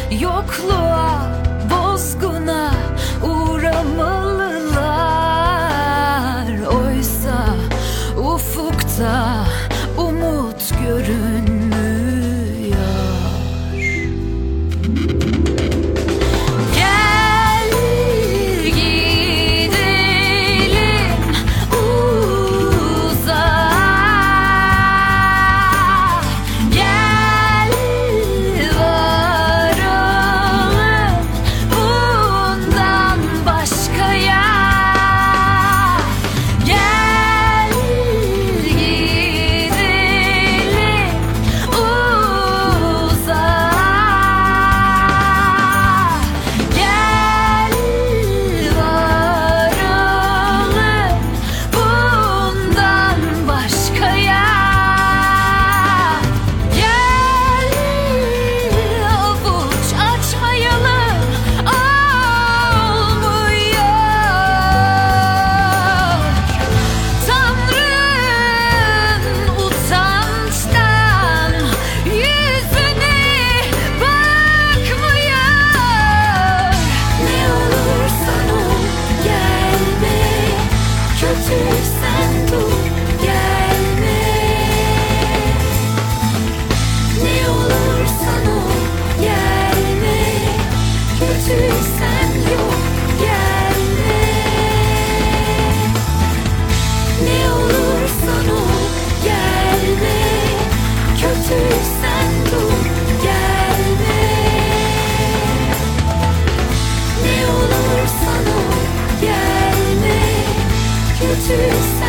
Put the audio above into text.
yokluğa, bozguna uğramalılar. Oysa ufukta umut görünmüyor. Gel gidelim uzağa, gel varalım bundan başkaya. Gel gidelim uzağa, gel varalım bundan başkaya. Gel avuç açmayalım, olmuyor. Tanrın utançtan yüzüne bakmıyor. Ne olursan ol gelme, kötüysen dur gelme. Ne olursan ol gelme, kötüysen yok gelme. Ne olursan ol gelme, kötüysen dur gelme. Ne olursan ol gelme, kötüysen